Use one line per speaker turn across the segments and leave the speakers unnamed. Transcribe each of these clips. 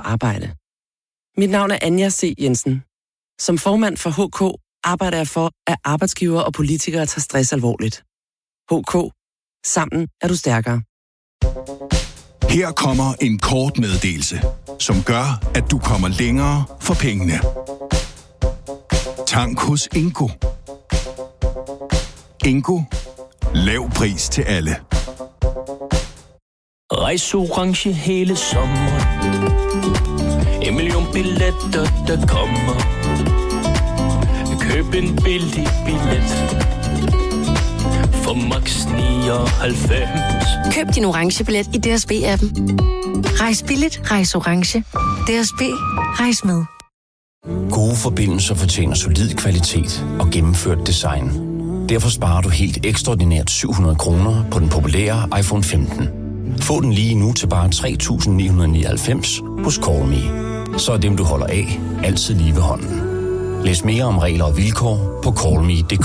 arbejde. Mit navn er Anja C. Jensen. Som formand for HK arbejder jeg for, at arbejdsgivere og politikere tager stress alvorligt. HK. Sammen er du stærkere.
Her kommer en kort meddelelse, som gør, at du kommer længere for pengene. Tank hos Ingo. Ingo. Lav pris til alle.
Rejs orange hele sommeren. 1 million billetter, der kommer. Køb en billig billet for max 99.
Køb din orange billet i DSB-appen. Rejs billigt, rejs orange. DSB, rejs med.
Gode forbindelser fortjener solid kvalitet og gennemført design. Derfor sparer du helt ekstraordinært 700 kroner på den populære iPhone 15. Få den lige nu til bare 3.999 hos CallMe. Så er dem, du holder af, altid lige ved hånden. Læs mere om regler og vilkår på callme.dk.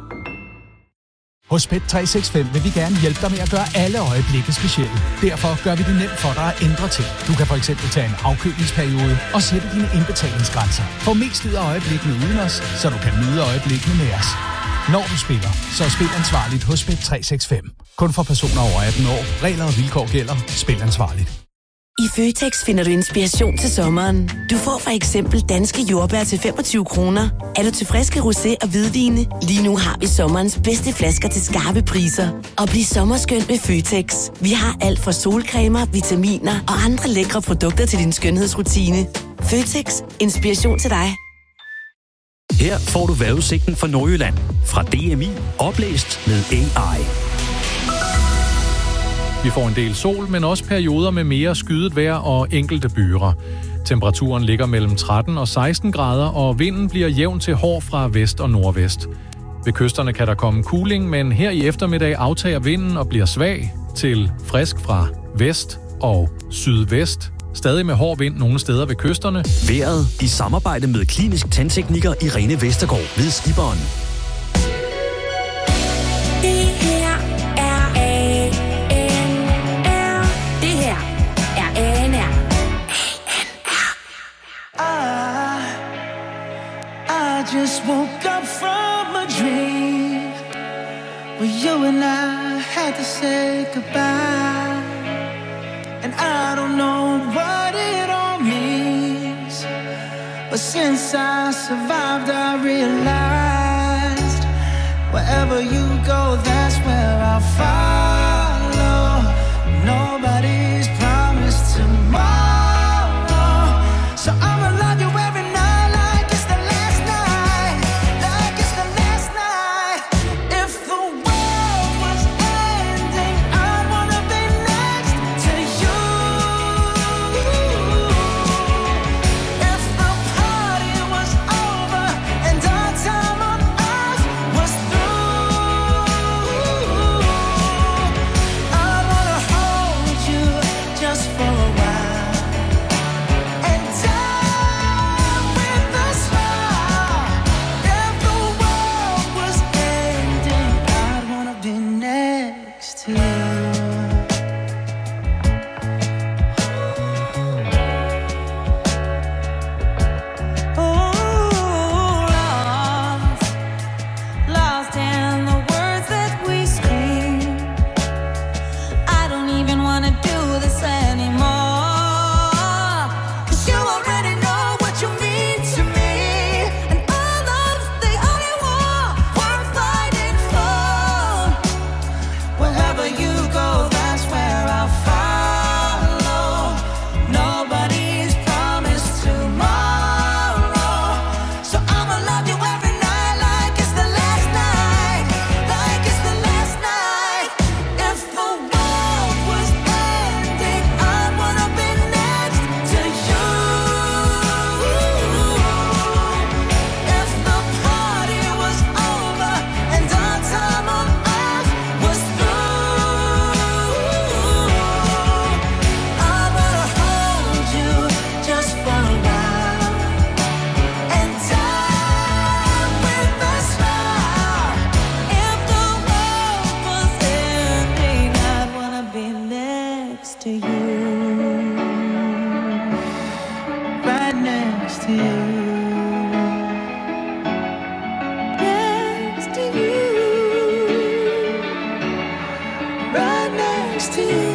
Hos Bet365 vil vi gerne hjælpe dig med at gøre alle øjeblikke specielle. Derfor gør vi det nemt for dig at ændre ting. Du kan for eksempel tage en afkølingsperiode og sætte dine indbetalingsgrænser. Få mest ud af øjeblikkene uden os, så du kan nyde øjeblikkene med os. Når du spiller, så spil ansvarligt hos Bet365. Kun for personer over 18 år. Regler og vilkår gælder. Spil ansvarligt.
I Føtex finder du inspiration til sommeren. Du får for eksempel danske jordbær til 25 kroner. Er du til friske rosé og hvidvine? Lige nu har vi sommerens bedste flasker til skarpe priser. Og bliv sommerskøn med Føtex. Vi har alt fra solcremer, vitaminer og andre lækre produkter til din skønhedsrutine. Føtex. Inspiration til dig.
Her får du vejrudsigten for Nordjylland. Fra DMI. Oplæst med AI.
Vi får en del sol, men også perioder med mere skyet vejr og enkelte byger. Temperaturen ligger mellem 13 og 16 grader, og vinden bliver jævn til hård fra vest og nordvest. Ved kysterne kan der komme kuling, men her i eftermiddag aftager vinden og bliver svag til frisk fra vest og sydvest. Stadig med hård vind nogle steder ved kysterne.
Vejret i samarbejde med klinisk tandtekniker Irene Vestergaard ved Skiberen.
Just woke up from a dream where you and I had to say goodbye, and I don't know what it all means, but since I survived I realized wherever you go, that's where I'll follow. Nobody's promised tomorrow, so I'ma love you every night. next to you. Next to you. Right next to you.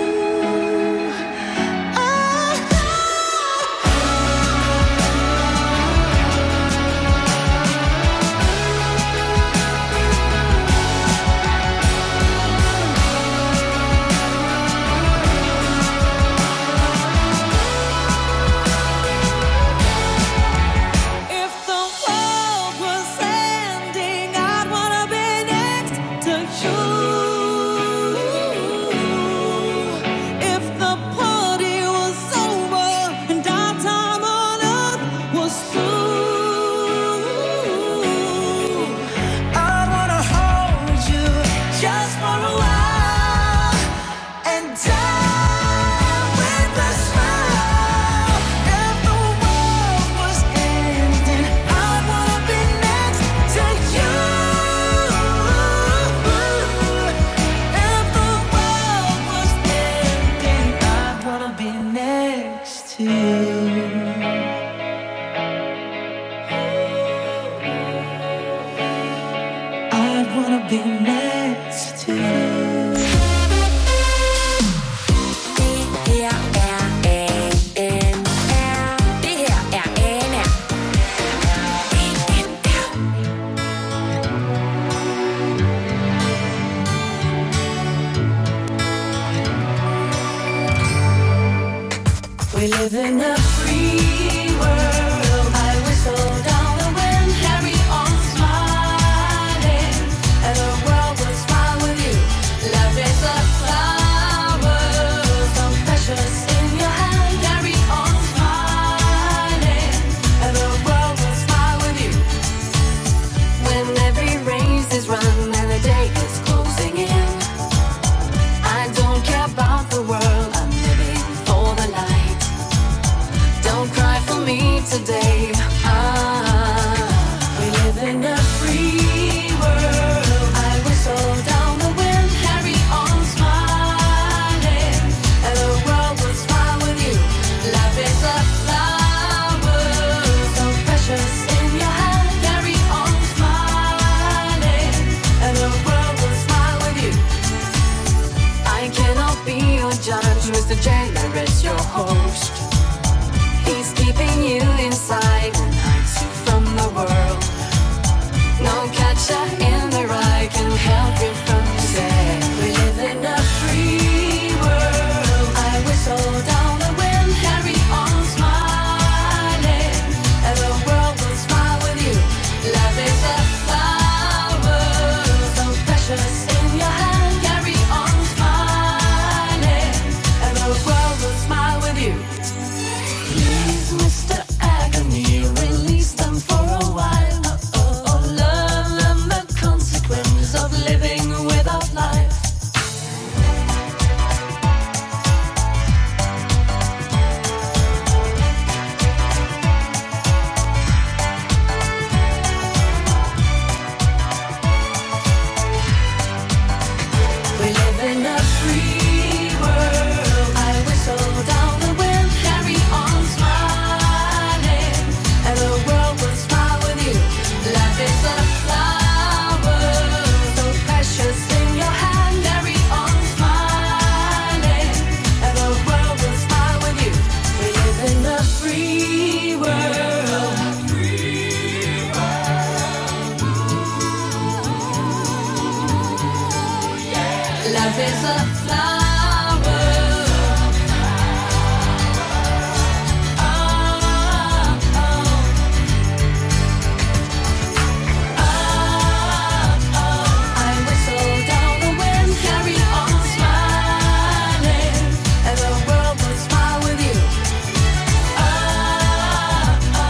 We live in a free world. I whistle down the wind, carry on smiling, and the world will smile with you. Love is a flower, so precious in your hand. Carry on smiling, and the world will smile with you. When every race is run and the day is closing in, I don't care about the world. I'm living for the light. Don't cry for me today. We live in a free world. I whistle down the wind, carry on smiling, and the world will smile with you. Love is a flower, so precious in your hand. Carry on smiling, and the world will smile with you. I cannot be your judge, Mr. Jailer is your host. He's keeping you inside and hides you from the world. No catcher in the rye can help you from today. We live in a free world. I whistle down the wind, carry on smiling, and the world will smile with you. Love is a flower, so precious in your hand. Carry on smiling, and the world will smile with you. Please, Mr. Agony, release them for a while. Learn them the consequence of living without life. We live in a free world. I whistle down the wind, carry on smiling, and the world will smile with you. Life is a flower, so precious in your hand. Carry on smiling, and the world will smile with you. We live in a free world. Life is a flower. I whistle down the wind, carry on smiling, and the world will smile with you.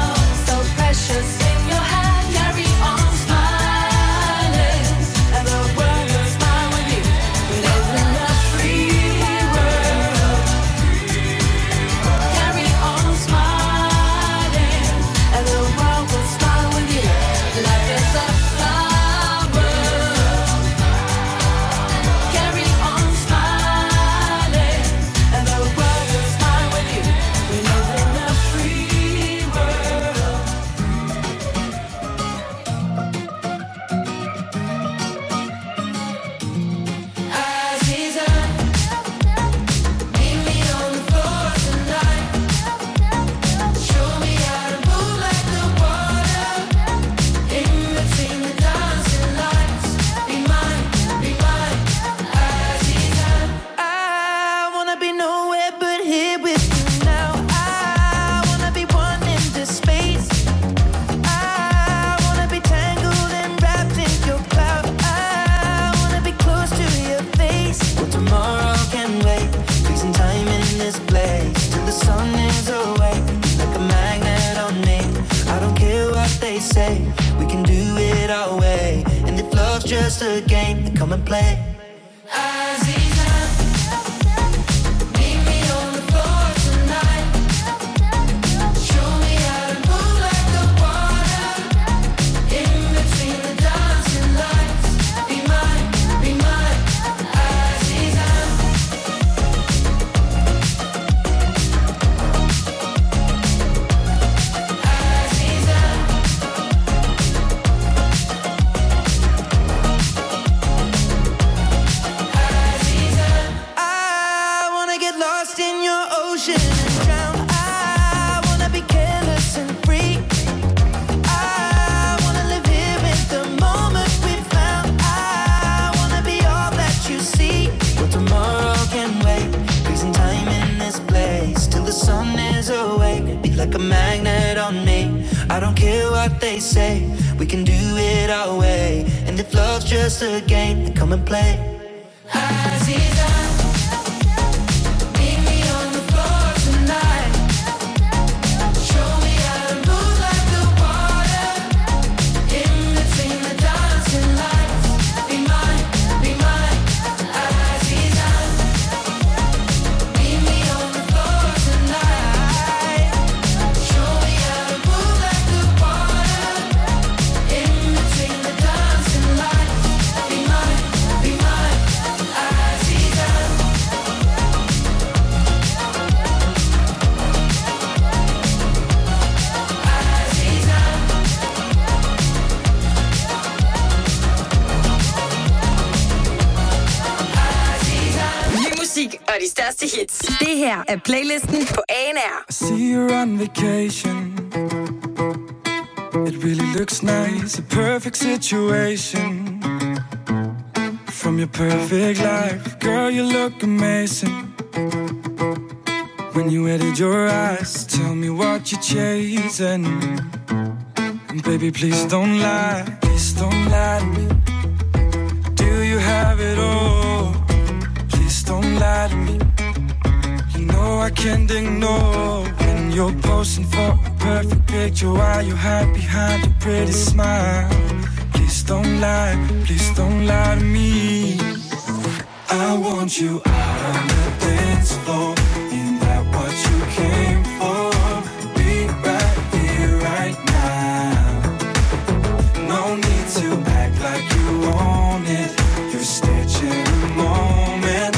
just a game, then come and play. Like a magnet on me. I don't care what they say, we can do it our way. And if love's just a game, then come and play.
Og de største hits. Det her er playlisten på ANR.
I see you're on vacation. It really looks nice, a perfect situation. From your perfect life, girl, you look amazing. When you edit your eyes, tell me what you're chasing. And baby, please don't lie to me. Do you have it all? Don't lie to me. You know I can't ignore when you're posing for a perfect picture while you hide behind your pretty smile. Please don't lie to me. I want you out on the dance floor. Ain't that what you came for? Be right here, right now. No need to act like you own it. You're stitching a moment.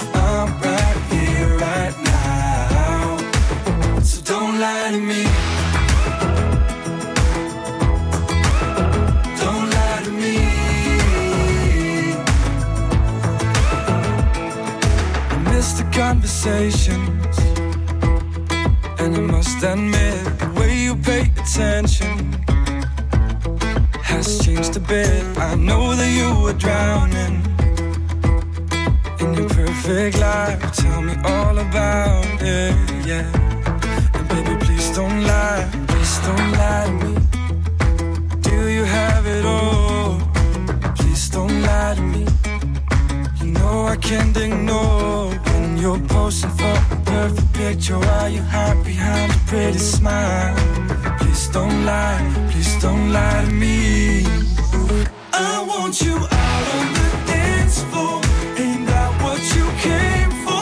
Lie to me. Don't lie to me. I miss the conversations, and I must admit the way you pay attention has changed a bit. I know that you were drowning in your perfect life. Tell me all about it, yeah. Baby, please don't lie to me. Do you have it all? Please don't lie to me. You know I can't ignore when you're posing for a perfect picture while you hide behind a pretty smile. Please don't lie to me. I want you out on the dance floor. Ain't that what you came for?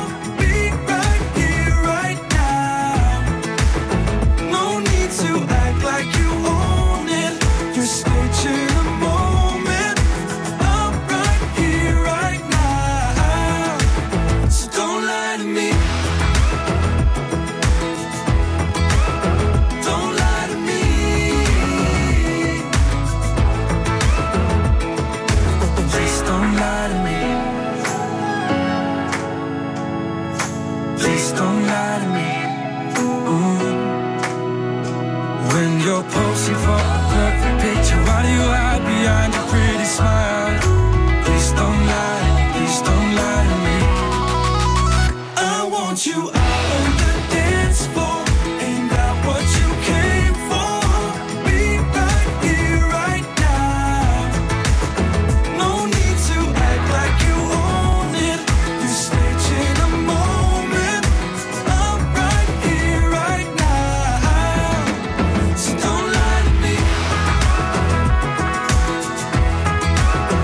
Posing for a perfect picture, why do you hide behind your pretty smile? Please don't lie to me. I want you out on the dance floor. Ain't that what you came for? Be right here, right now. No need to act like you own it. You're staging a moment. I'm right here, right now. So don't lie to me.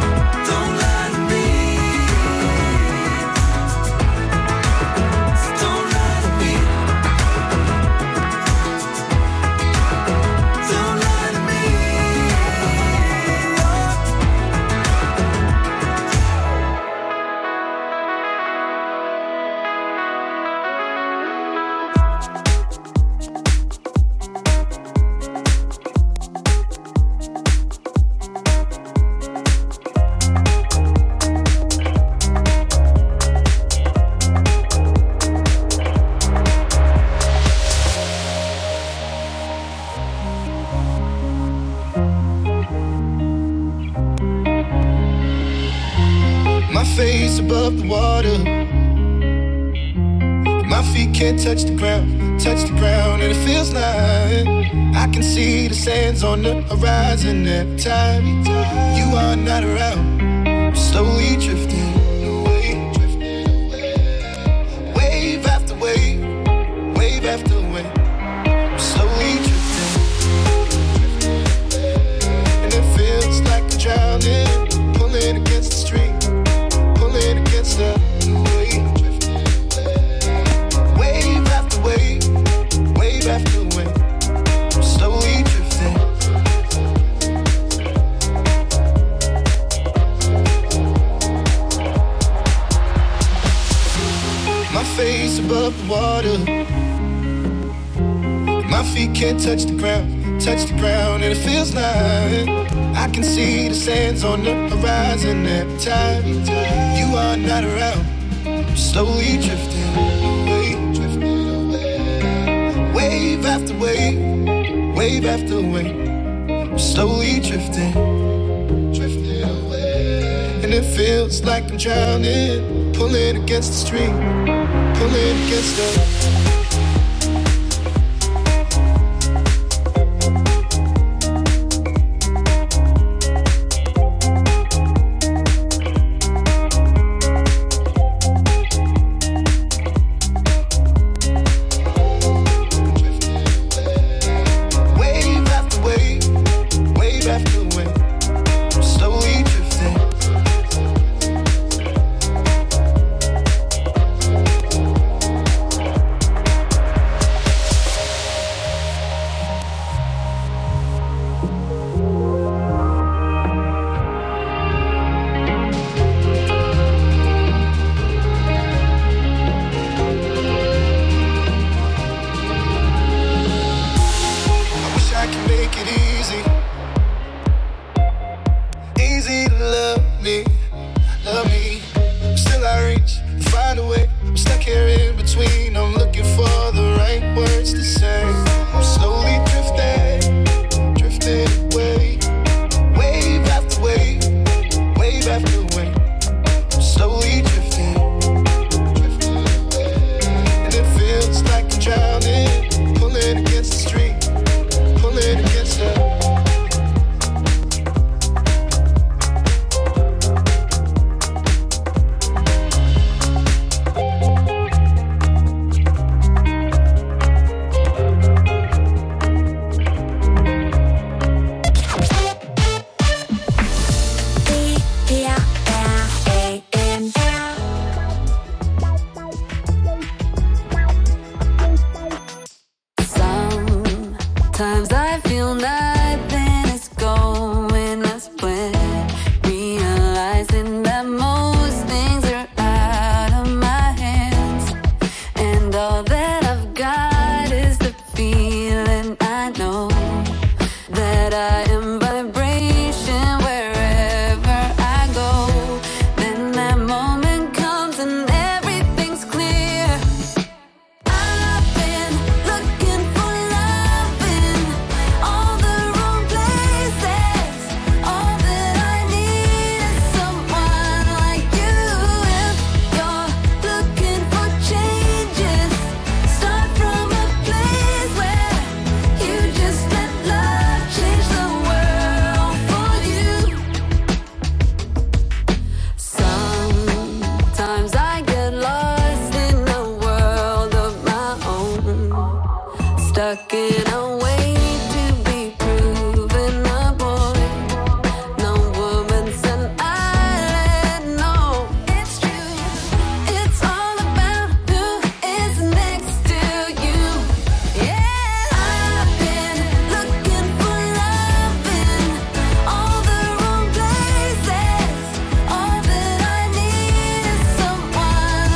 above the water. My feet can't touch the ground, and it feels like I can see the sands on the horizon every time you are not around. I'm slowly drifting away, wave after wave, wave after wave. I'm slowly drifting, and it feels like I'm drowning, pulling against the stream, pulling against the wave. Wave after wave, wave after wave, I'm slowly drifting. My face above the water, my feet can't touch the ground, and it feels like I can see the sands on the horizon every time you are not around. I'm slowly drifting away, wave after wave, wave after wave. I'm slowly drifting, drifting away, and it feels like I'm drowning, pulling against the stream, pulling against the.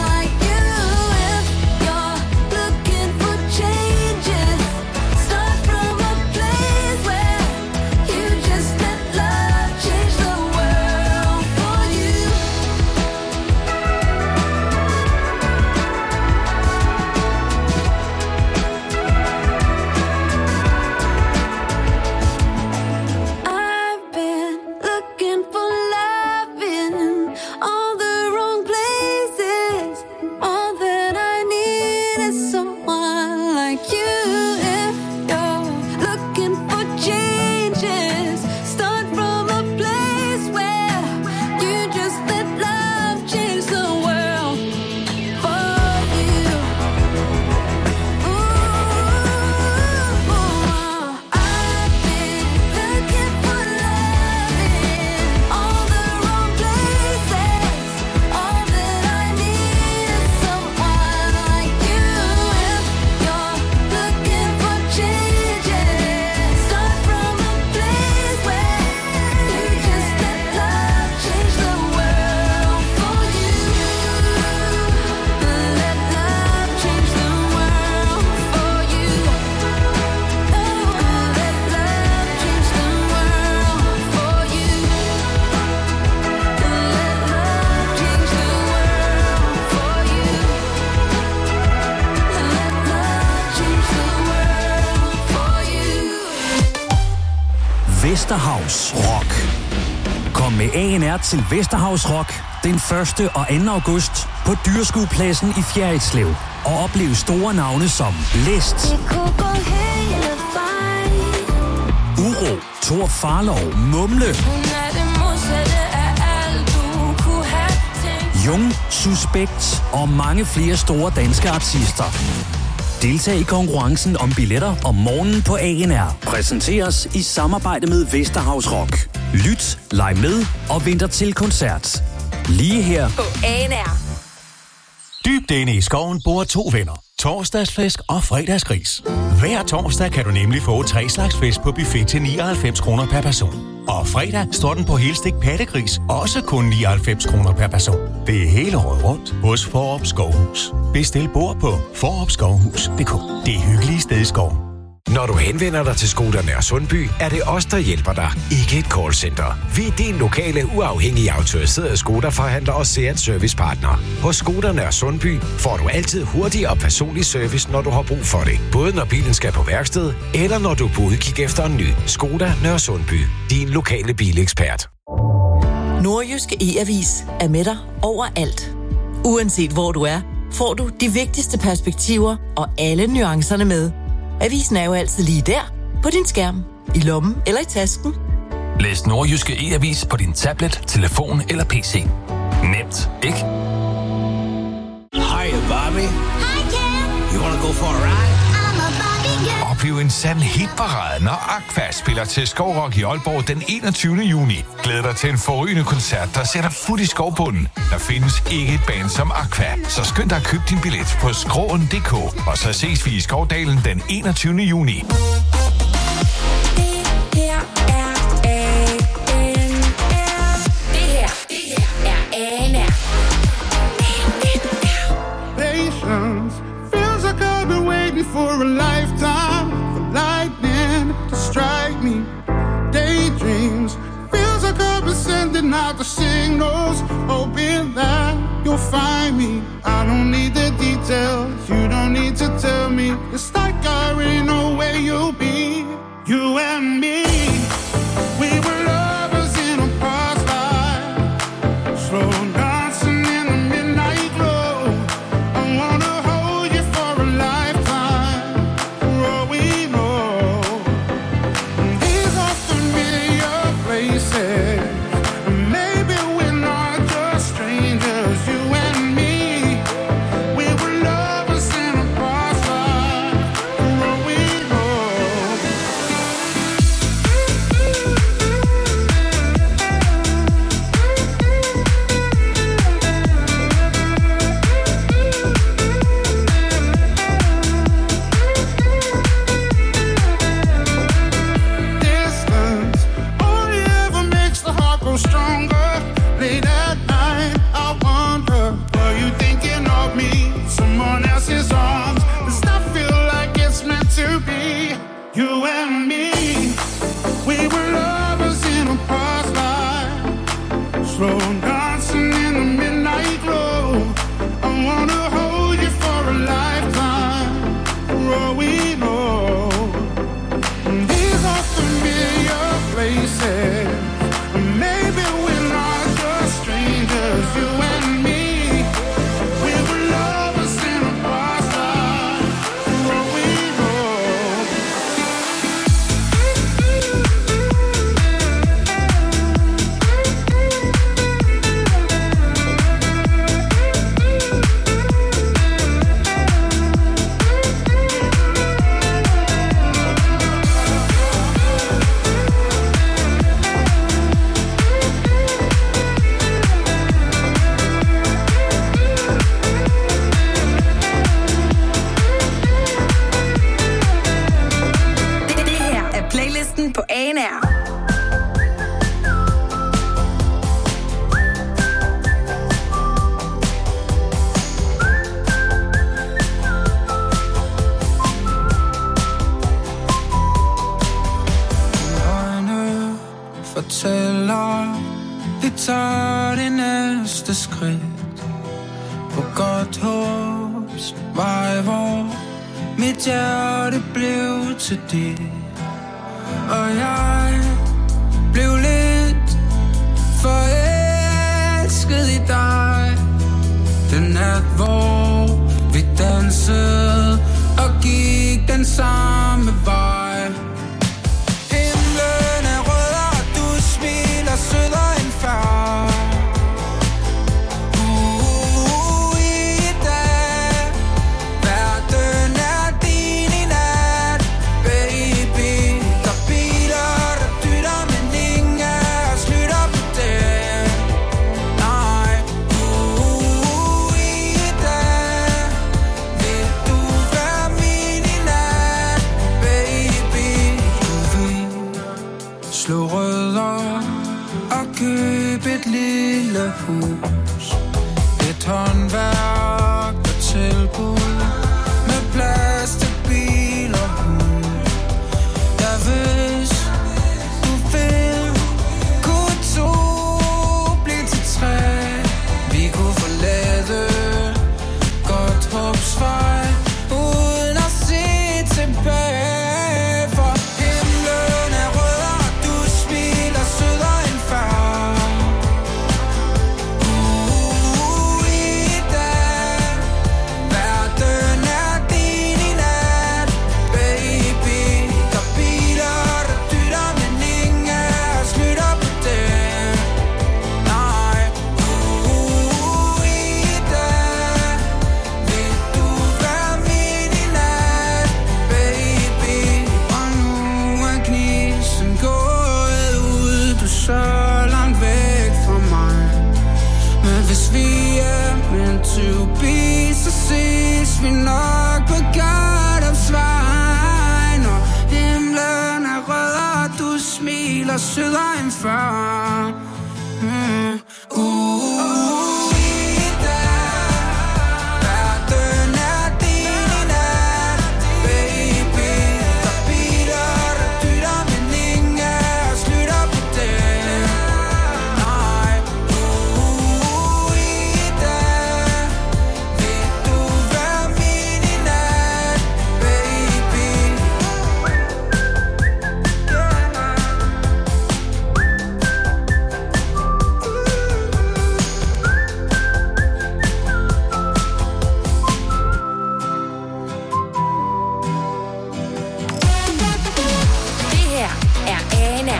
Start
Vesterhavs Rock. Kom med ANR til Vesterhavs Rock den 1. og 2. august på Dyreskuepladsen i Fjerritslev. Og oplev store navne som Blæst, Uro, Thor Farlov, Mumle, Jung, Suspekt og mange flere store danske artister. Deltag i konkurrencen om billetter om morgenen på ANR. Præsenteres i samarbejde med Vesterhavs Rock. Lyt, leg med og venter til koncert. Lige her
på ANR.
Dybt inde i skoven bor 2 venner. Torsdagsflæsk og fredagsgris. Hver torsdag kan du nemlig få 3 slags fisk på buffet til 99 kroner per person. Og fredag står den på helstik pattegris, også kun 99 kroner per person. Det er hele året rundt hos Fårup Skovhus. Bestil bord på forupskovhus.dk. Det hyggelige sted i skoven.
Når du henvender dig til Skoda Nørre Sundby, er det os, der hjælper dig, ikke et callcenter. Vi er din lokale, uafhængige autoriserede Skoda-forhandler og Seat Servicepartner. Hos Skoda Nørre Sundby får du altid hurtig og personlig service, når du har brug for det. Både når bilen skal på værksted, eller når du er på udkig efter en ny. Skoda Nørre Sundby. Din lokale bilekspert.
Nordjyske E-Avis er med dig overalt. Uanset hvor du er, får du de vigtigste perspektiver og alle nuancerne med. Avisen er jo altid lige der, på din skærm, i lommen eller i tasken.
Læs Nordjyske E-Avis på din tablet, telefon eller PC. Nemt, ikke?
Hi, Bobby. Hi, Ken. You wanna go for a ride? I'm a Barbie girl.
Oplev en sand hitparade, når Aqua spiller til Skovrock i Aalborg den 21. juni. Glæd dig til en forrygende koncert, der sætter fod i skovbunden. Der findes ikke et band som Aqua, så skynd dig at købe din billet på skroen.dk. Og så ses vi i Skovdalen den 21. juni.
For a lifetime, for lightning to strike me. Daydreams feels like I've been sending out the signals, hoping that you'll find me. I don't need the details, you don't need to tell me. It's like I already know where you'll be. You and me, we were lovers in a past life, slow dancing in the midnight glow. I wanna hold you for a life.
På ANR.
Fortæller, vi tager det næste skridt på godt håbs vej, hvor mit hjerte blev til dit. Og jeg koncert, hvor vi dansede og gik den samme vej. Himlen er rød, og du smiler sødere end før. I dag, verden er din i nat, baby. Der er biler, der dytter, men ingen af os lytter på det. Nej, i dag, vil du være min i nat, baby. Du vil slå rødder og købe et lille hus, et håndværk og tilbud med plads til bil og hund. Ja, hvis du vil, kunne to blive til tre. Vi kunne forlade godt håbsvej uden at se tilbage. For himlen er rød, og du smiler sødere end før. I dag, verden er din i nat, baby. Der er biler, der dytter, men ingen af os lytter på det. Nej, i dag, vil du være min i nat, baby. Og nu er gnisten gået ud, du er så langt væk fra mig. Men hvis vi er meant to be, så ses vi nok på Gardens vej. Når himlen er rød, og du smiler sødere end før. I dag, verden er din i nat, baby. Der er biler, der dytter, men ingen af os lytter på det. Nej, i dag, vil du være min i nat, baby.
Det her er ANR.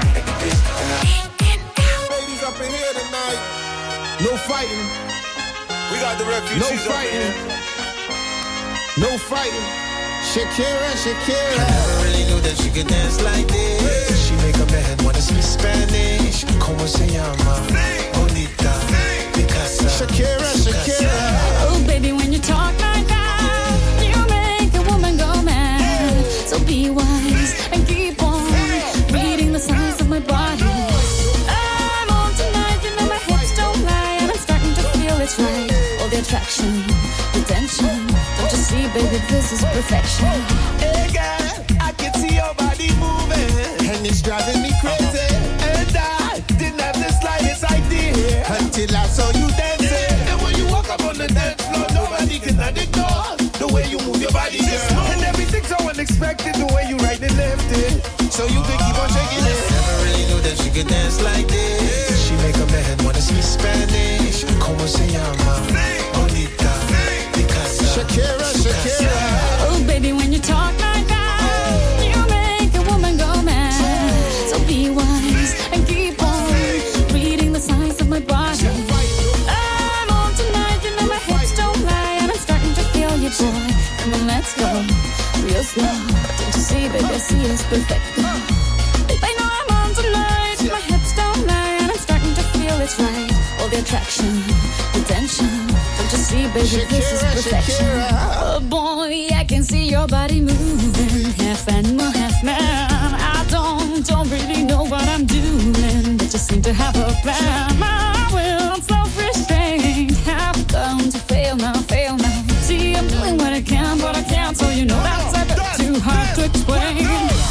Ladies up in here tonight. No fighting. We got the refugees. No fighting. No fighting. Shakira, Shakira. I never really knew that she could dance like this. She make a man wanna speak Spanish. Como se llama? Bonita. Picasa. Shakira, Shakira.
Oh, baby, when you talk like that, you make a woman go mad. So be wise and keep on reading the signs of my body. I'm on tonight, you know my hips don't lie, and I'm starting to feel it's right. All the attraction, the tension. Don't you see, baby, this is perfection.
Hey girl, I can see your body moving, and it's driving me crazy. And I didn't have the slightest idea until I saw you dancing. And when you walk up on the dance floor, nobody can ignore the way you move your body, girl. And everything's so unexpected, the way you right and left it, so you can keep on shaking it. Never really knew that she could dance like this. She make a man wanna speak Spanish. Como se llama? Bonita. Picasa. Shakira, Shakira.
Oh, baby, when you talk like that, you make a woman go mad. So be wise and keep on reading the signs of my body. I'm on tonight, you know my hips don't lie, and I'm starting to feel you, boy. Come on, let's go real slow. Don't you see, baby, I see it's perfect. I know I'm on tonight, my hips don't lie, and I'm starting to feel it's right. All the attraction, the tension. Don't you see, baby, this is perfection. Oh boy, I can see your body moving, half animal, half man. I don't really know what I'm doing, but just seem to have a plan. My will, self-restraint, have come to fail now. See, I'm doing what I can, but I can't, so you know that's a bit too hard to explain.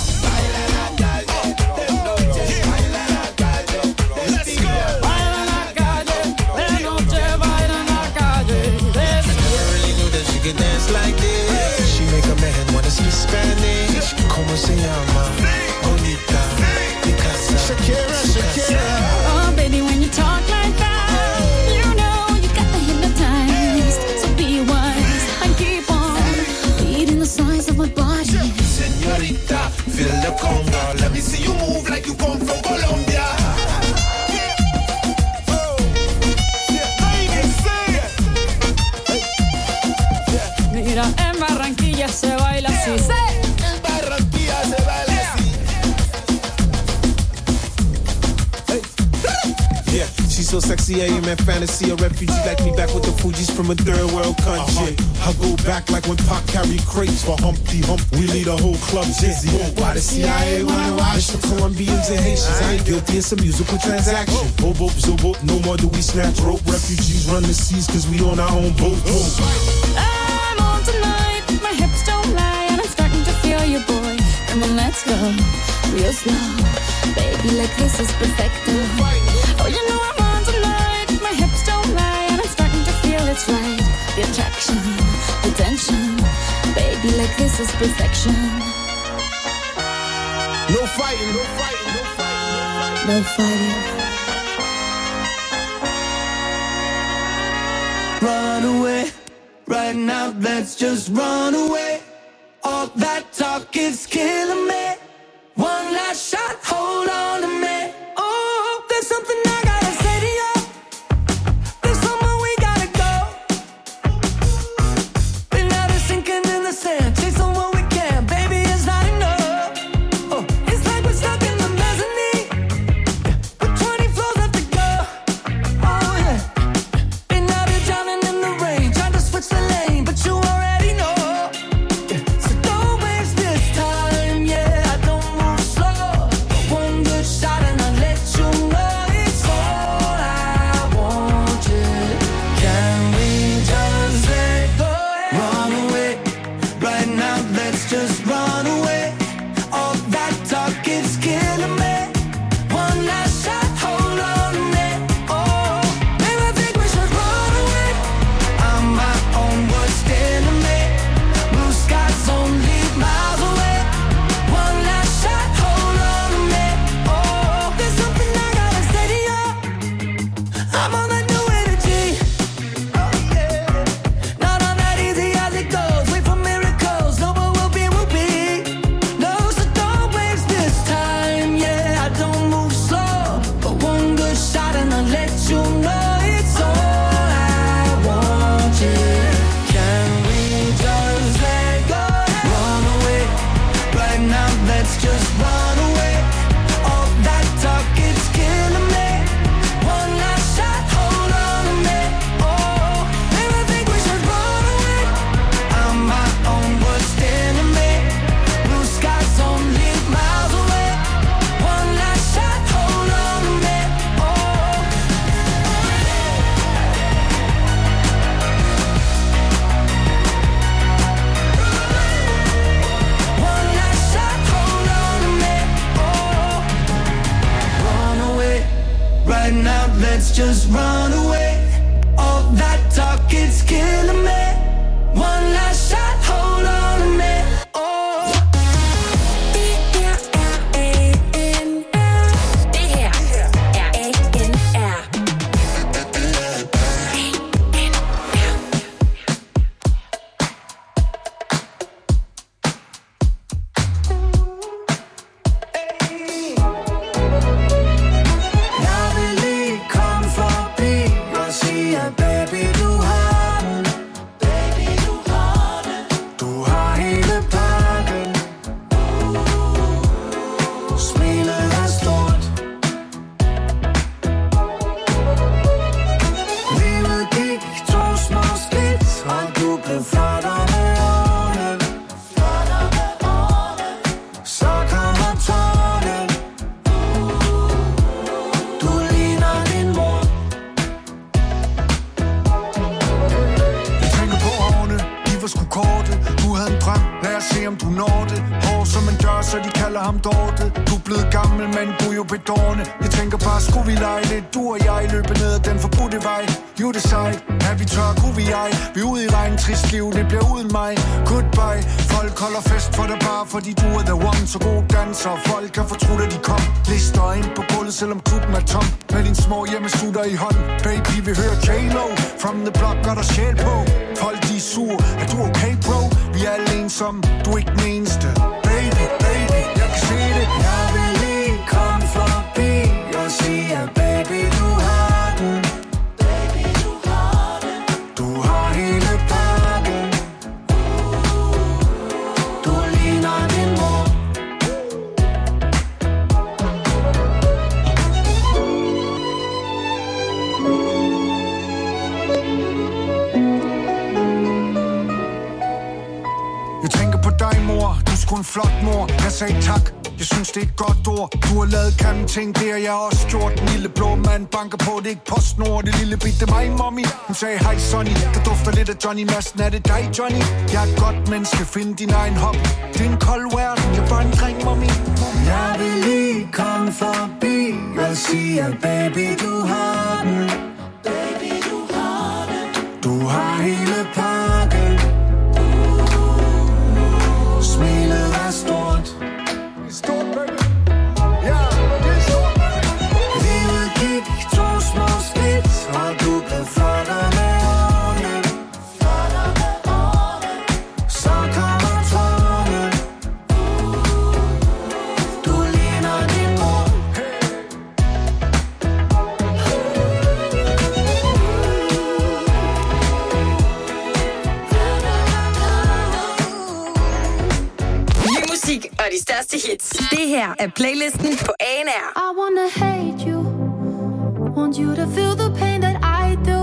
Dance like this. She make a man wanna speak Spanish. Como se llama? Bonita. Picasa. Shakira, Shakira.
Oh, baby, when you talk like that, you know you got me hypnotized. So be
fiesta. Feel the conga. Let me see you move like you come from Colombia.
Mira, en Barranquilla se baila así.
En Barranquilla se baila así.
Yeah, she's so sexy, I am in fantasy. A refugee like me back with the Fugees from a third world country. I go back like when Pac carried crates for Humpty Hump. We lead a whole club dizzy. Why the CIA wanna watch the Colombians and Haitians? I ain't guilty, it's a musical transaction. Oh, boop, so boop, no more do we snatch rope. Refugees run the seas cause we on our own boat.
I'm on tonight, my hips don't lie, and I'm starting to feel you, boy. Come on, let's go, real slow. Baby, like this is perfecto. Oh, you know I'm on tonight, my hips don't lie, and I'm starting to feel it's right. The attraction, the tension. Baby, like this is perfection.
No fighting, no fighting, no fighting,
no fighting.
Run away, right now, let's just run away. All that talk is killing me. One last shot, hold on to me. Oh, there's something I gotta say to you. There's somewhere we gotta go. Been out of sinking in the sand, chasing what we can. Baby, it's not enough. Oh, it's like we're stuck in the mezzanine, with 20 floors left to go. Oh yeah. Been out of drowning in the rain, trying to switch the lane, but you already know. So don't waste this time, yeah. I don't move slow. One good shot and I'll let you know it's all I want you. Can we just let go? Run away, right now, let's just run away. All that talk is killing me. One last shot, hold on to me. Oh, maybe I think we should run away. I'm my own worst enemy. Blue skies only miles away. One last shot, hold on to me. Oh, there's something I gotta say to you. I'm on that new energy. Oh yeah. Not on that easy as it goes. Wait for miracles. No, but we'll be, we'll be. No, so don't waste this time. Yeah, I don't move slow, but one good shot and I'll let you know it's all I want you. Can we just let go? Run away, right now, let's just run away. All that talk, it's killing me. One last shot, hold on to me. Oh, maybe I think we should run away. I'm my own worst enemy. Blue skies only miles away. One last shot, hold on to me. Oh, one last shot, hold on to me. Oh, run away, right now, let's just run away. All that talk, it's killing me. One last shot, hold on to me. Oh,
Det her er ANR. Det her er ANR.
jeg vil lige komme forbi og sige, at baby, du har den. Baby, du har den. Du har hele pakken. Smilet er stort. Livet gik 2 små skridt, og du blev flottere med årene. Flottere med årene. Så kommer tårnen. Du ligner din mor.
Jeg tænker på årene, de var sgu korte. Du havde en drøm, lad os se om du når det. Hård som en dør, så de kalder ham Dorte. Du er blevet gammel, men du er jo bedårende. Jeg tænker bare, skulle vi lege lidt, du og jeg løbe ned ad den forbudte vej. You decide, er vi tør, kunne vi ej. Vi er ude i regn, trist liv, det bliver uden mig. Goodbye, folk holder fest for dig bare, fordi du er the one. Så god danser, folk kan fortrudt, at de kom. Lister ind på gulvet, selvom klubben er tom. Med din små hjemmestutter i hånd. Baby, vi hører J-Lo, from the block, gør der sjæl på. Folk de er sur, er du okay, bro? Vi er alle ensomme, du er ikke den eneste. Baby, baby. ord. Jeg sagde tak, jeg synes det er et godt ord. Du har lavet grimme ting, det har jeg også gjort. Den lille blå mand banker på, det er ikke PostNord. Det lille bitte mig, mommy. Hun sagde hej Sonny, der dufter lidt af Johnny Madsen. Er det dig, Johnny? Jeg er et godt menneske, find din egen hobby. Det er en kold verden, jeg er bare en dreng, mommy.
Jeg vil lige komme forbi og sige, at baby, du har den. Baby, du har den. Du har hele pakken. Smilet er stort. Stort, baby. Ja, det er stort, baby. Livet gik 2 små skridt, og du blev flottere med årene. Flottere med årene. Så kommer tårne. Du ligner din mor.
Ny musik og de største hits. Det her er playlisten på ANR.
I wanna hate you. Want you to feel the pain that I do.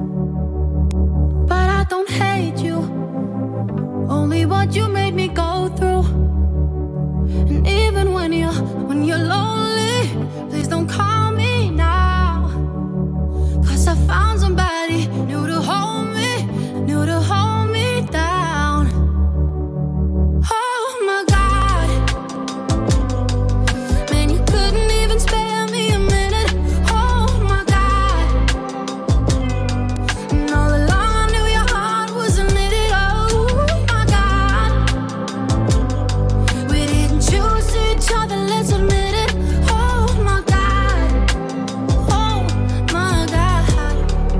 But I don't hate you. Only what you made me go through. And even when you're lonely, please don't call me now. 'Cause I found somebody new to hold me, new to hold me down. Oh my God, man, you couldn't even spare me a minute. Oh my God, and all along I knew your heart wasn't in it. Oh my God, we didn't choose each other, let's admit it. Oh my God, oh my God.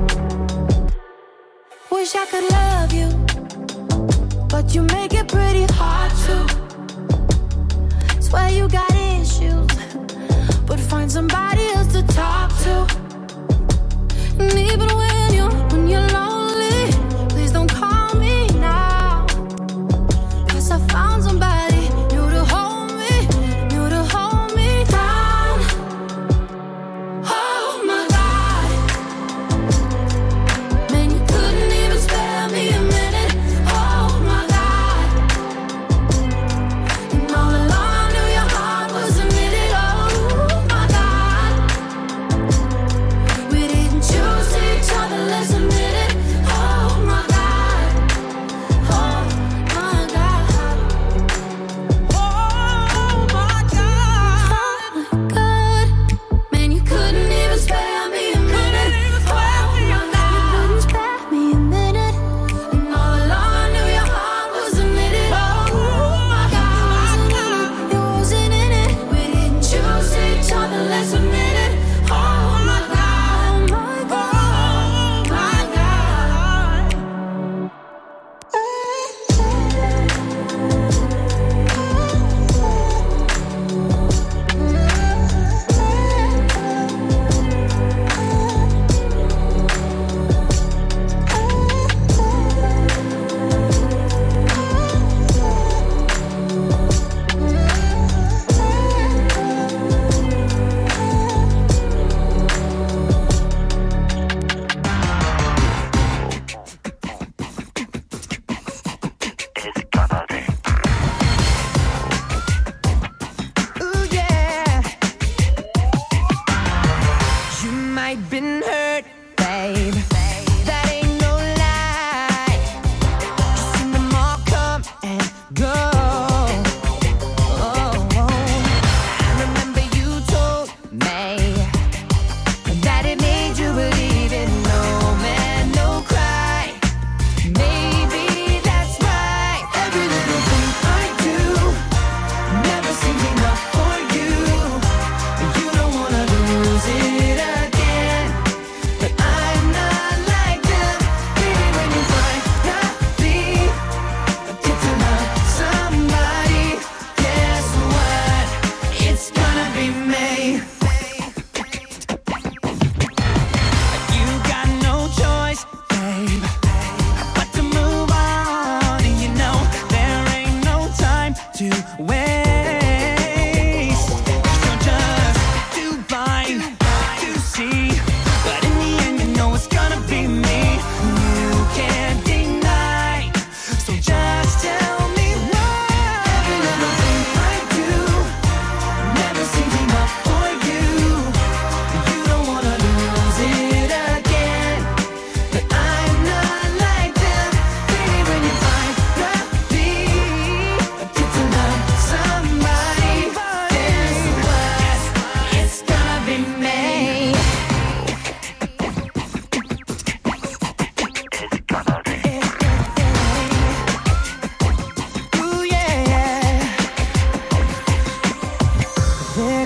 Wish I could love you, but you make it pretty hard to. Swear you got issues, but find somebody else to talk to. And even when you're lonely, please don't call me now. 'Cause I found somebody new to hold me, new to hold me down. Oh my God, man, you couldn't even spare me a minute. Oh my God, and all along I knew your heart wasn't in it. Oh my God,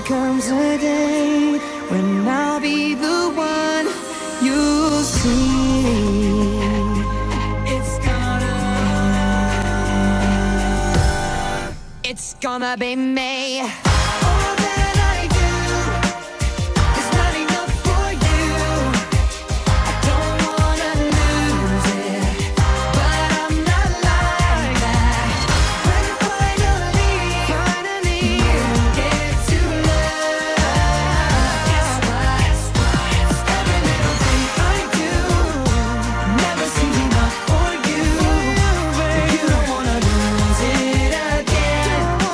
comes a day when I'll be the one you'll see. It's gonna be me. All that I do is not enough for you. I don't wanna lose it, but I'm not like that. When finally you get to love, guess what? Every little thing I do never seems enough for you. You don't wanna lose it again.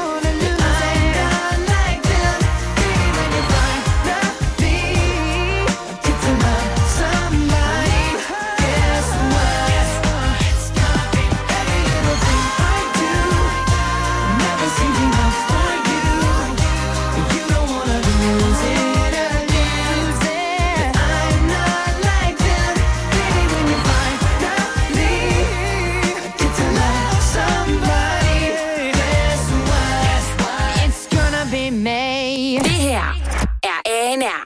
Det her er ANR.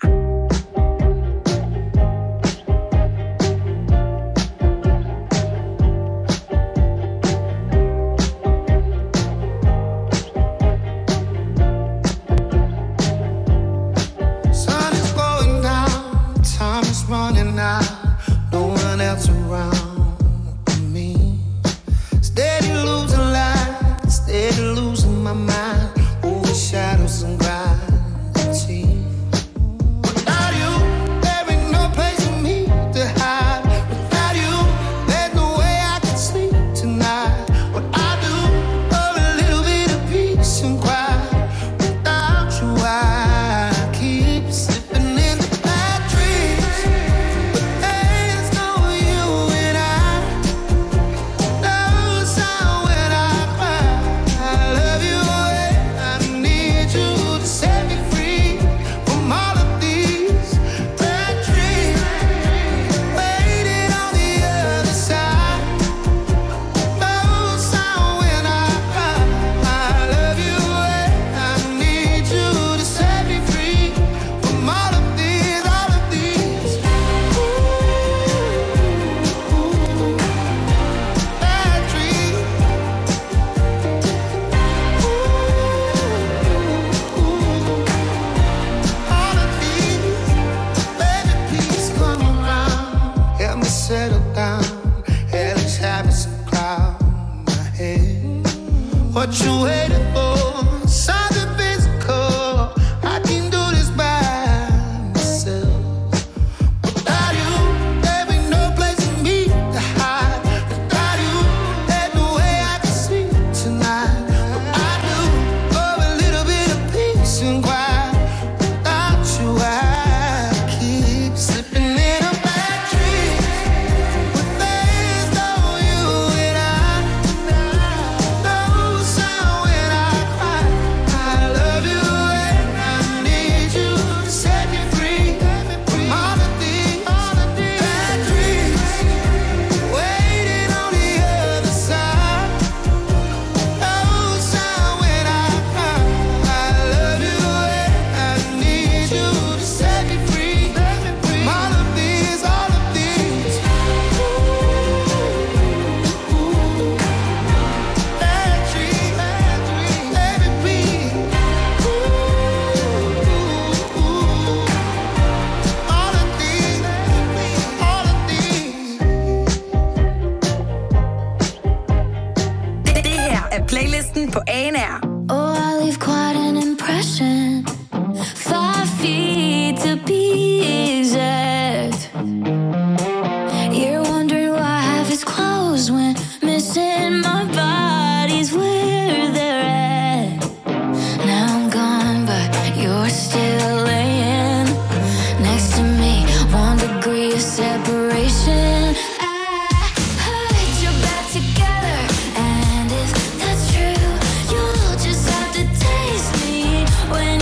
Sun is going down, time is running out, no one else around me. Steady losing light, steady losing my mind, over shadows and gravity. Without you, there ain't no place for me to hide. Without you, there's no way I can sleep tonight. What I do for a little bit of peace and quiet. Without you, I keep slipping into bad dreams. But there's no you and I. No sound when I cry. I love you and I need you to set me free from all of these bad dreams. Waiting on the other side. No sound when I cry. I love you and I need you to set me free from all of these bad dreams. All of these, baby, please come around. Help me settle down. Hellish habits cloud my head. What you waiting for? Something physical. I can do this by myself. Without you, there ain't no place for me to hide. Without you, there's no way I can sleep tonight. What I do for a little bit of peace and quiet. Without you, I keep slipping in a bad dream. But there's no you and I. No sound when I cry. I love you and I need you to set me free from all of these bad dreams. Waiting on the other side. No sound when I cry. I love you and I need you to set me free from all of these bad dreams. Baby, please. All of these, all of these.
Det her er playlisten på ANR.
Oh, I leave quite an impression. 5 feet to be exact. You're wondering why half is closed when missing my body's where they're at. Now I'm gone, but you're still laying next to me. 1 degree of separation. I put your back together, and if that's true, you'll just have to taste me when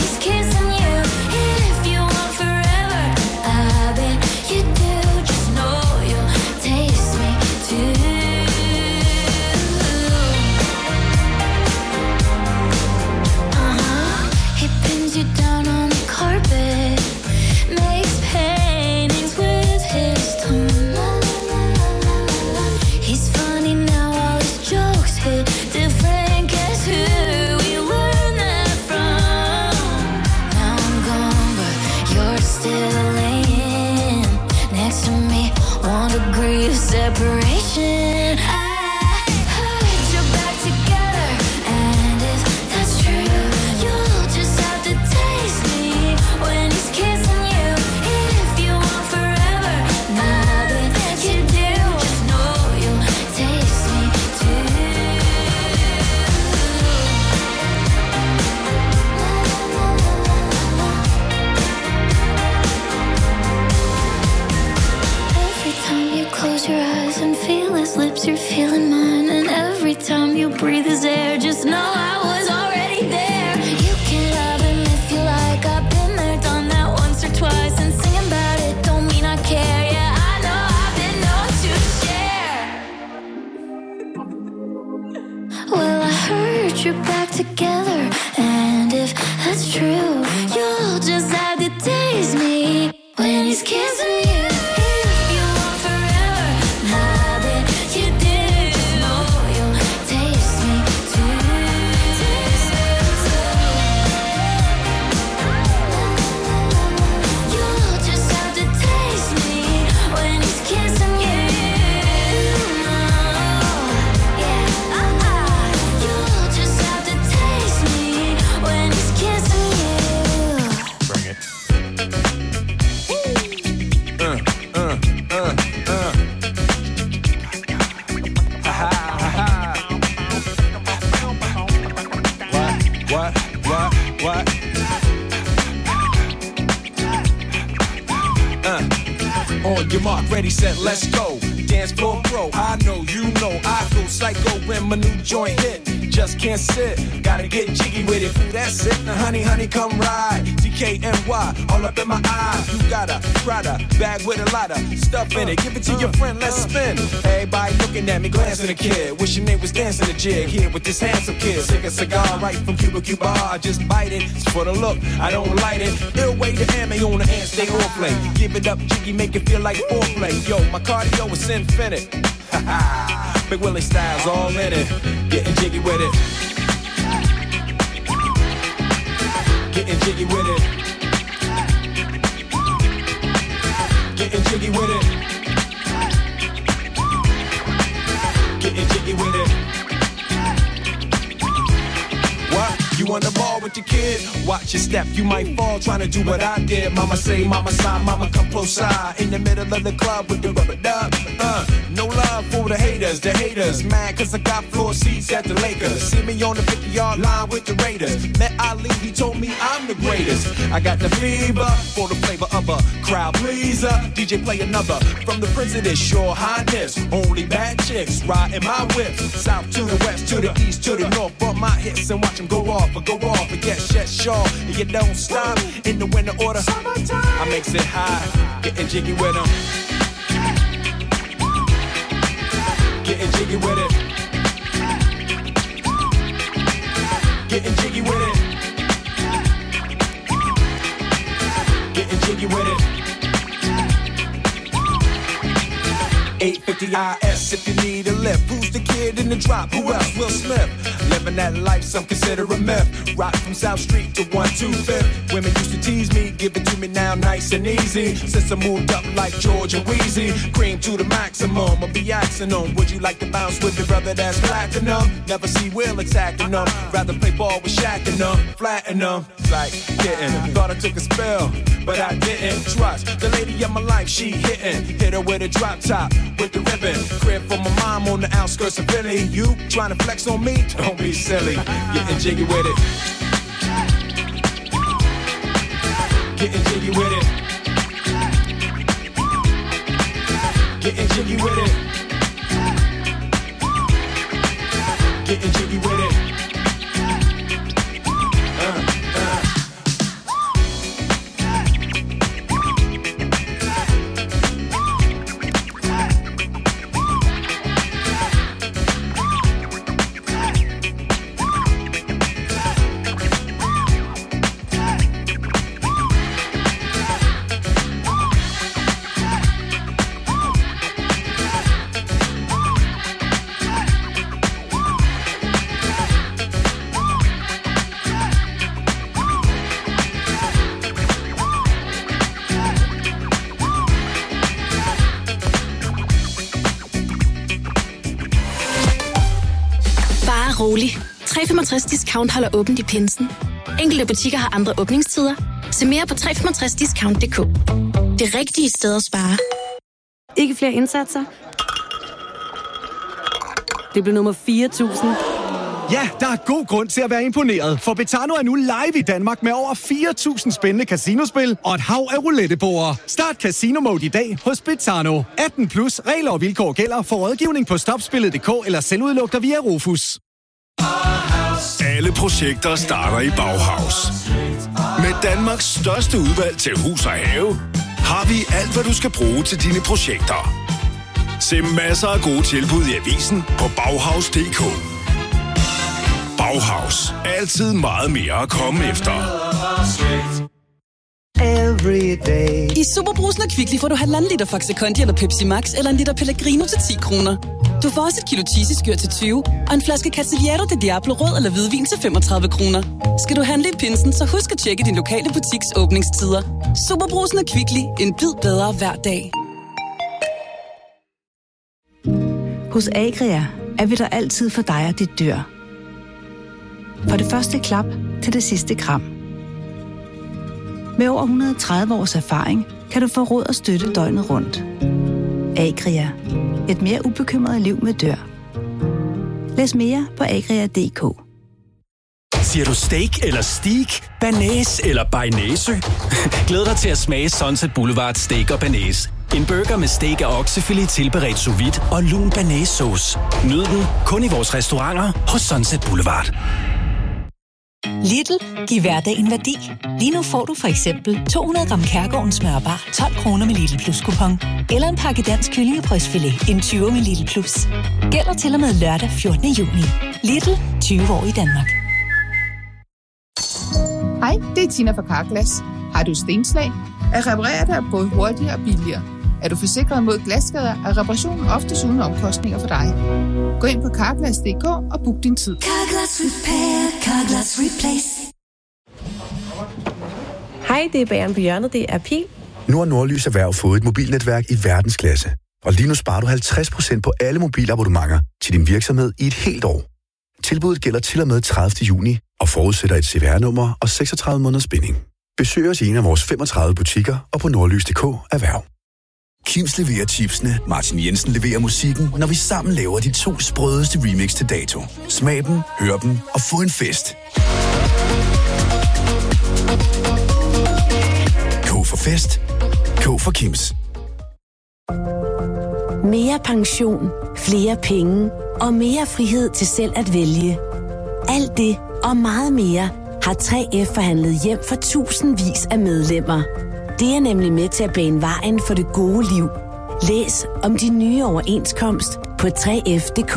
true. You'll just have to taste me when he's kissing you. If you want forever, I bet you do. You'll taste me too. Taste me too. You'll just have to taste me when he's kissing you. You'll just have to taste me when he's kissing you.
Bring it. What? On your mark, ready, set, let's go. Dance floor pro, I know, you know, I go psycho when my new joint hit. Just can't sit, gotta get jiggy with it. That's it, now honey, come ride. DKNY, all up in my eye. You got a Prada bag with a lot of stuff in it. Give it to your friend, let's spin. Everybody looking at me, glancing a kid. Wishing they was dancing a jig here with this handsome kid. Sick a cigar right from Cuba Cuba. I just bite it, it's for the look, I don't light it. Ill way to ammo on the hand, stay on play. Give it up, jiggy, make it feel like foreplay. Yo, my cardio is infinite. Big Willie Styles all in it. Getting jiggy with it. Getting jiggy with it. Getting jiggy with it. Getting jiggy with it. What? You on the ball with your kid? Watch your step, you might fall trying to do what I did. Mama say, mama sign, mama come close side. In the middle of the club with the rubber duck. No love for the haters. Mad cause I got floor seats at the Lakers. See me on the 50-yard line with the Raiders. Met Ali, he told me I'm the greatest. I got the fever for the flavor of a crowd pleaser. DJ play another from the Prince of this Your Highness. Only bad chicks riding my whip. South to the west, to the east, to the north. Bump my hits and watch them go off. And get shut short. And you don't stop in the winter order. I makes it high, getting jiggy with them. Getting jiggy with it. Getting jiggy with it. Getting jiggy with it. 850 IS if you need a lift. Who's the kid in the drop? Who else? Will Smith. Living that life, some consider a myth. Rock from South Street to 125th. Women used to tease me, give it to me now nice and easy. Since I moved up like George and Wheezy, cream to the maximum, I'll be axing them. Would you like to bounce with your brother that's platinum? Never see Will attacking them. Rather play ball with Shaq and them, flatten them. Like getting, thought I took a spell, but I didn't trust the lady of my life, she hitting. Hit her with a drop top, with the ribbon. Crib for my mom on the outskirts of Philly. You trying to flex on me? Don't be silly. Getting jiggy with it. Getting jiggy with it. Getting jiggy with it. Getting jiggy with it.
Rolig. 365 Discount holder åbent i pinsen. Enkelte butikker har andre åbningstider. Se mere på 365discount.dk. Det rigtige sted at spare.
Ikke flere indsatser? Det blev nummer 4000.
Ja, der er god grund til at være imponeret, for Betano er nu live i Danmark med over 4.000 spændende casinospil og et hav af rouletteborde. Start Casino Mode i dag hos Betano. 18 plus regler og vilkår gælder for rådgivning på stopspillet.dk eller selvudlugter via Rufus.
Alle projekter starter i Bauhaus. Med Danmarks største udvalg til hus og have, har vi alt, hvad du skal bruge til dine projekter. Se masser af gode tilbud i avisen på Bauhaus.dk. Bauhaus. Altid meget mere at komme efter.
I Superbrusen og Kvickly får du 1,5 liter Faxe Kondi eller Pepsi Max eller en liter Pellegrino til 10 kroner. Du får også et kilo cheesy-skyr til 20 og en flaske Cavaliere de Diablo rød eller hvidvin til 35 kroner. Skal du handle i pinsen, så husk at tjekke din lokale butiks åbningstider. Superbrusen og Kvickly. En bid bedre hver dag.
Hos Agria er vi der altid for dig og dit dyr. For det første klap til det sidste kram. Med over 130 års erfaring kan du få råd og støtte døgnet rundt. Agria. Et mere ubekymret liv med dyr. Læs mere på agria.dk.
Siger du steak eller steak? Banæs eller bearnaise? Glæd dig til at smage Sunset Boulevard Steak og Banæs. En burger med steak og oksefilet tilberedt sous vide og lun banæssauce. Nyd den kun i vores restauranter hos Sunset Boulevard.
Lidl. Giv hverdagen værdi. Lige nu får du for eksempel 200 gram Kærgården smørbar 12 kroner med Lidl Plus kupon. Eller en pakke dansk kyllingebrystfilet en 20 med Lidl Plus. Gælder til og med lørdag 14. juni. Lidl. 20 år i Danmark.
Hej, det er Tina fra Carglass. Har du stenslag? At reparere dig er både hurtigere og billigere. Er du forsikret mod glasskader, er reparationen oftest uden omkostninger for dig. Gå ind på Carglass.dk og book din tid.
Carglass Repair, Carglass Replace.
Hej, det er bageren på hjørnet, det er Pil.
Nu har Nordlys Erhverv fået et mobilnetværk i verdensklasse. Og lige nu sparer du 50% på alle mobilabonnementer til din virksomhed i et helt år. Tilbuddet gælder til og med 30. juni og forudsætter et CVR-nummer og 36 måneders binding. Besøg os i en af vores 35 butikker og på nordlys.dk erhverv.
Kims leverer chipsene, Martin Jensen leverer musikken, når vi sammen laver de 2 sprødeste remix til dato. Smag dem, hør dem og få en fest. K for fest. K for Kims.
Mere pension, flere penge og mere frihed til selv at vælge. Alt det og meget mere har 3F forhandlet hjem for tusindvis af medlemmer. Det er nemlig med til at bane vejen for det gode liv. Læs om de nye overenskomst på 3F.dk.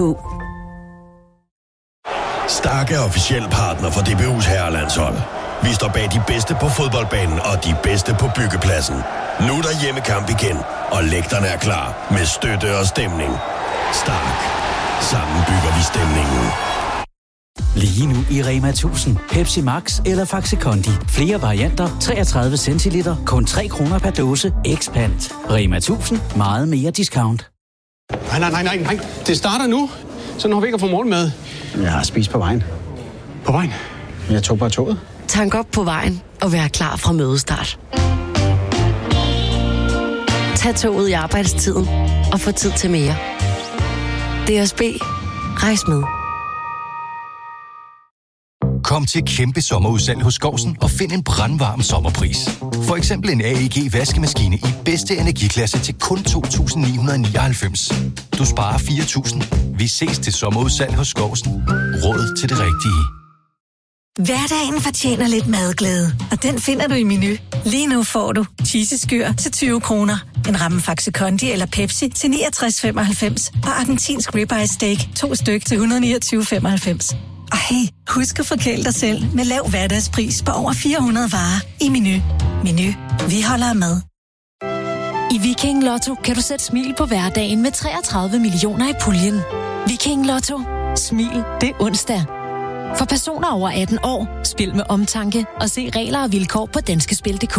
Stark er officiel partner for DBU's herrelandshold. Vi står bag de bedste på fodboldbanen og de bedste på byggepladsen. Nu er der hjemmekamp igen, og lægterne er klar med støtte og stemning. Stark. Sammen bygger vi stemningen.
Lige nu i Rema 1000. Pepsi Max eller Faxe Kondi. Flere varianter, 33 centiliter, kun 3 kroner per dåse. Expand. Rema 1000. Meget mere discount.
Nej. Det starter nu. Så når vi ikke får morgenmad. Jeg har spist på vejen. På vejen? Jeg tog bare toget.
Tank op på vejen og vær klar fra mødestart. Tag toget i arbejdstiden og få tid til mere. DSB. Rejs med.
Kom til kæmpe sommerudsalg hos Skovsen og find en brandvarm sommerpris. For eksempel en AEG vaskemaskine i bedste energiklasse til kun 2.999. Du sparer 4.000. Vi ses til sommerudsalg hos Skovsen. Råd til det rigtige.
Hverdagen fortjener lidt madglæde, og den finder du i Menu. Lige nu får du cheesy-skyr til 20 kroner, en ramme Faxe Kondi eller Pepsi til 69,95 og argentinsk ribeye steak 2 styk til 129,95. Og hey, husk at forkæle dig selv med lav hverdagspris på over 400 varer i Menu. Menu. Vi holder med.
I Viking Lotto kan du sætte smil på hverdagen med 33 millioner i puljen. Viking Lotto. Smil, det er onsdag. For personer over 18 år, spil med omtanke og se regler og vilkår på danskespil.dk.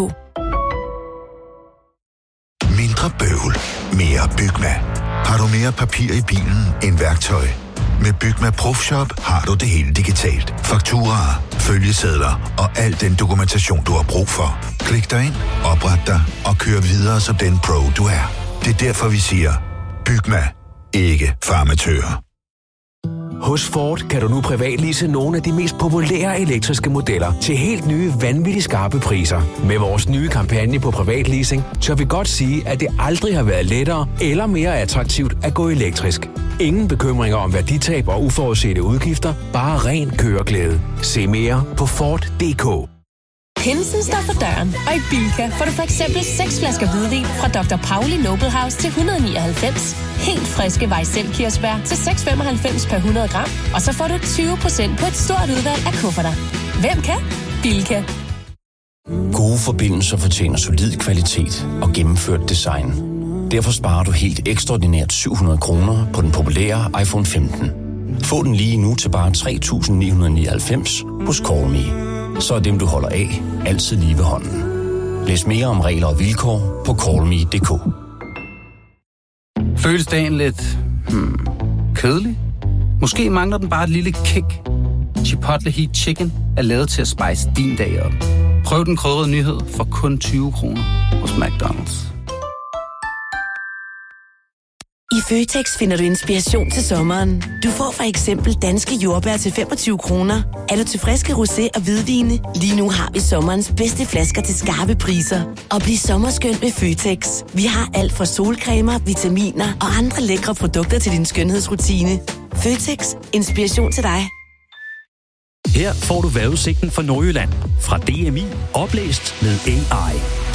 Mindre bøvl, mere Bygma. Har du mere papir i bilen end værktøj? Med Bygma Profshop har du det hele digitalt. Fakturaer, følgesedler og al den dokumentation, du har brug for. Klik dig ind, opret dig og kør videre som den pro, du er. Det er derfor, vi siger, Bygma, ikke farmatører.
Hos Ford kan du nu privatlease nogle af de mest populære elektriske modeller til helt nye, vanvittigt skarpe priser. Med vores nye kampagne på privatleasing, tør vi godt sige, at det aldrig har været lettere eller mere attraktivt at gå elektrisk. Ingen bekymringer om værditab og uforudsete udgifter, bare ren køreglæde. Se mere på Ford.dk.
Pinsen står for døren, og i Bilka får du for eksempel 6 flasker hvidvin fra Dr. Pauli Noble House til 199. Helt friske Weissel-kirsebær til 6,95 per 100 gram. Og så får du 20% på et stort udvalg af kufferter. Hvem kan? Bilka.
Gode forbindelser fortjener solid kvalitet og gennemført design. Derfor sparer du helt ekstraordinært 700 kroner på den populære iPhone 15. Få den lige nu til bare 3.999 hos Call.me. Så er dem, du holder af, altid lige ved hånden. Læs mere om regler og vilkår på callme.dk.
Føles dagen lidt kedelig? Måske mangler den bare et lille kick. Chipotle Heat Chicken er lavet til at spice din dag op. Prøv den krydrede nyhed for kun 20 kroner hos McDonald's.
I Føtex finder du inspiration til sommeren. Du får for eksempel danske jordbær til 25 kroner. Er du til friske rosé og hvidvine? Lige nu har vi sommerens bedste flasker til skarpe priser. Og bliv sommerskønt med Føtex. Vi har alt fra solcremer, vitaminer og andre lækre produkter til din skønhedsrutine. Føtex. Inspiration til dig.
Her får du vejrudsigten for Nordjylland. Fra DMI. Oplæst med AI.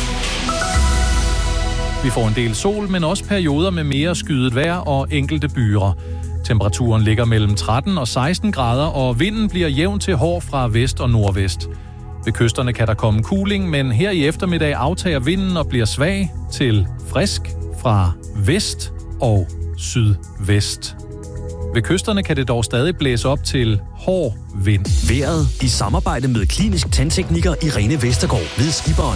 Vi får en del sol, men også perioder med mere skyet vejr og enkelte byger. Temperaturen ligger mellem 13 og 16 grader, og vinden bliver jævn til hård fra vest og nordvest. Ved kysterne kan der komme kuling, men her i eftermiddag aftager vinden og bliver svag til frisk fra vest og sydvest. Ved kysterne kan det dog stadig blæse op til hård vind.
Vejret i samarbejde med klinisk tandtekniker Irene Vestergaard ved Skiberen.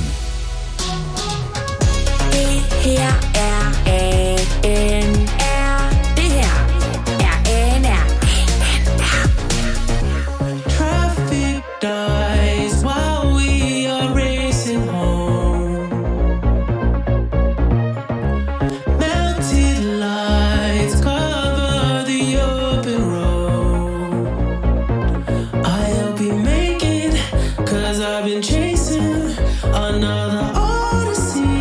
Her er ANR. Det her er ANR. Traffic dies while we are racing home. Melted lights cover the open road. I'll be making, 'cause I've been chasing another odyssey.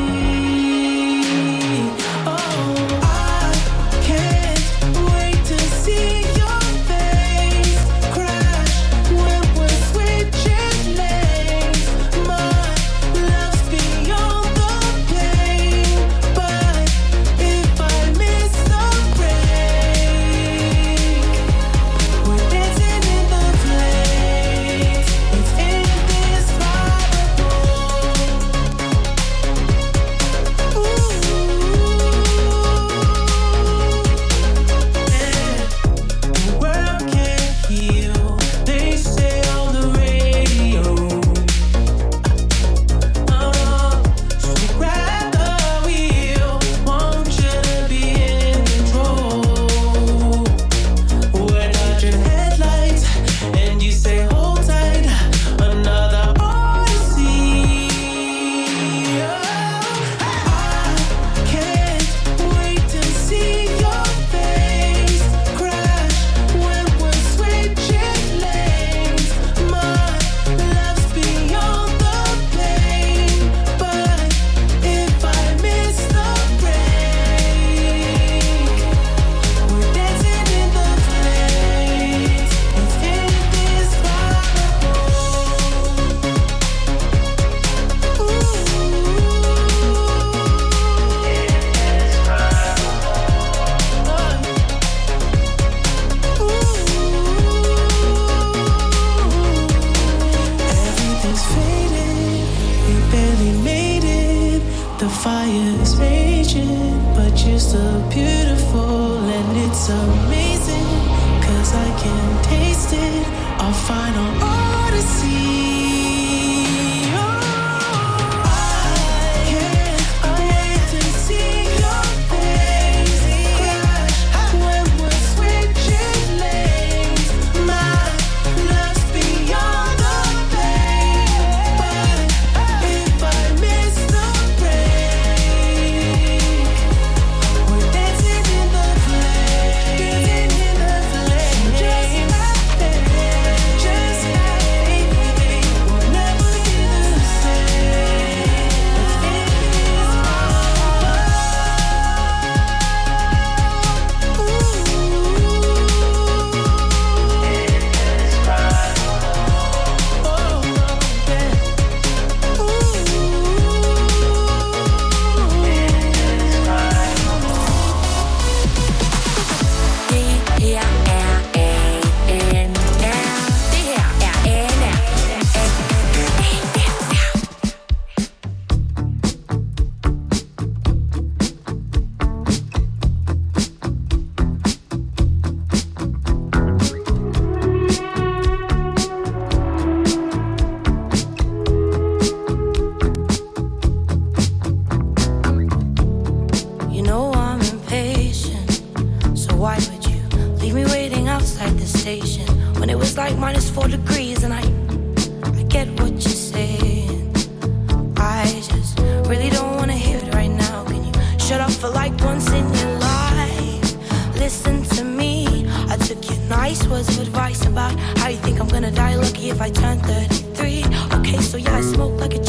advice about how you think I'm gonna die lucky if I turn 33. Okay, so yeah, I smoke like a